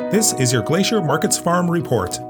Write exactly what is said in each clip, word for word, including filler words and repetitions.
This is your Glacier Markets Farm Report.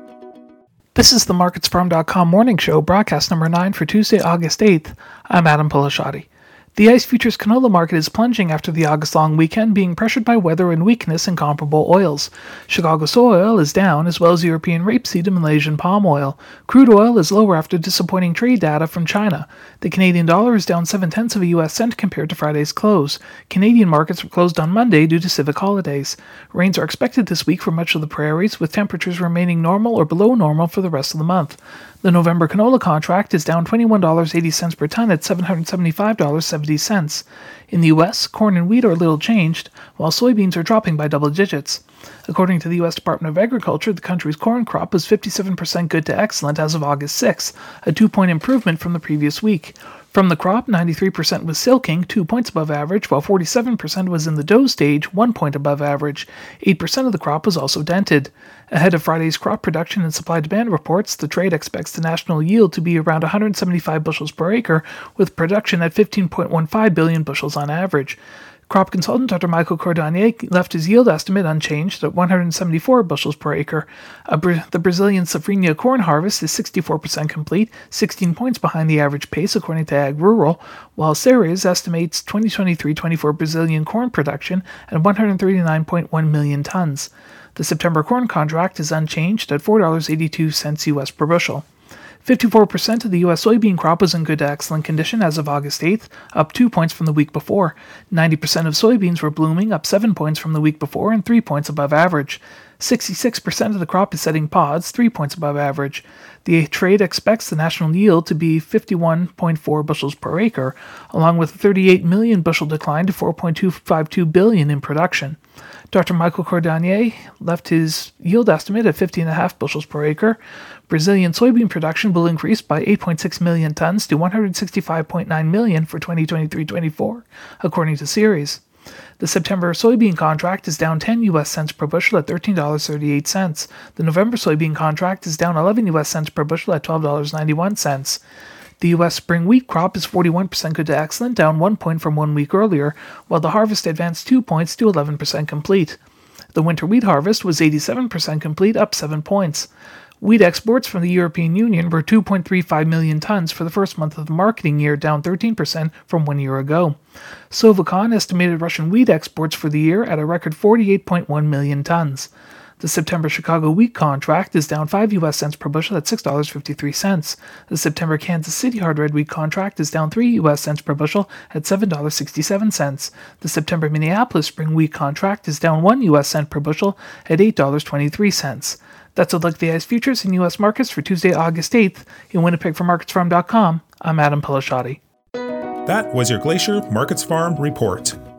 This is the markets farm dot com morning show, broadcast number nine for Tuesday, August eighth. I'm Adam Polashati. The ICE futures canola market is plunging after the August long weekend, being pressured by weather and weakness in comparable oils. Chicago soy oil is down, as well as European rapeseed and Malaysian palm oil. Crude oil is lower after disappointing trade data from China. The Canadian dollar is down seven tenths of a U S cent compared to Friday's close. Canadian markets were closed on Monday due to civic holidays. Rains are expected this week for much of the prairies, with temperatures remaining normal or below normal for the rest of the month. The November canola contract is down twenty-one dollars and eighty cents per ton at seven hundred seventy-five dollars and seventy cents. In the U S, corn and wheat are little changed, while soybeans are dropping by double digits. According to the U S Department of Agriculture, the country's corn crop was fifty-seven percent good to excellent as of August sixth, a two-point improvement from the previous week. From the crop, ninety-three percent was silking, two points above average, while forty-seven percent was in the dough stage, one point above average. eight percent of the crop was also dented. Ahead of Friday's crop production and supply-demand reports, the trade expects the national yield to be around one hundred seventy-five bushels per acre, with production at fifteen point one five billion bushels on average. Crop consultant Doctor Michael Cordonnier left his yield estimate unchanged at one hundred seventy-four bushels per acre. Bra- the Brazilian Safrinha corn harvest is sixty-four percent complete, sixteen points behind the average pace according to Ag Rural, while Ceres estimates twenty twenty-three twenty-four Brazilian corn production at one hundred thirty-nine point one million tons. The September corn contract is unchanged at four dollars and eighty-two cents U S per bushel. fifty-four percent of the U S soybean crop was in good to excellent condition as of August eighth, up two points from the week before. ninety percent of soybeans were blooming, up seven points from the week before and three points above average. sixty-six percent of the crop is setting pods, three points above average. The trade expects the national yield to be fifty-one point four bushels per acre, along with a thirty-eight million bushel decline to four point two five two billion in production. Doctor Michael Cordonnier left his yield estimate at fifty point five bushels per acre. Brazilian soybean production will increase by eight point six million tons to one hundred sixty-five point nine million for twenty twenty-three twenty-four, according to Ceres. The September soybean contract is down ten U S cents per bushel at thirteen dollars and thirty-eight cents. The November soybean contract is down eleven U S cents per bushel at twelve dollars and ninety-one cents. The U S spring wheat crop is forty-one percent good to excellent, down one point from one week earlier, while the harvest advanced two points to eleven percent complete. The winter wheat harvest was eighty-seven percent complete, up seven points. Wheat exports from the European Union were two point three five million tons for the first month of the marketing year, down thirteen percent from one year ago. Sovacon estimated Russian wheat exports for the year at a record forty-eight point one million tons. The September Chicago wheat contract is down five U S cents per bushel at six dollars and fifty-three cents. The September Kansas City hard red wheat contract is down three U S cents per bushel at seven dollars and sixty-seven cents. The September Minneapolis spring wheat contract is down one U S cent per bushel at eight dollars and twenty-three cents. That's a look at the ICE futures in U S markets for Tuesday, August eighth. In Winnipeg for markets farm dot com, I'm Adam Polashati. That was your Glacier Markets Farm Report.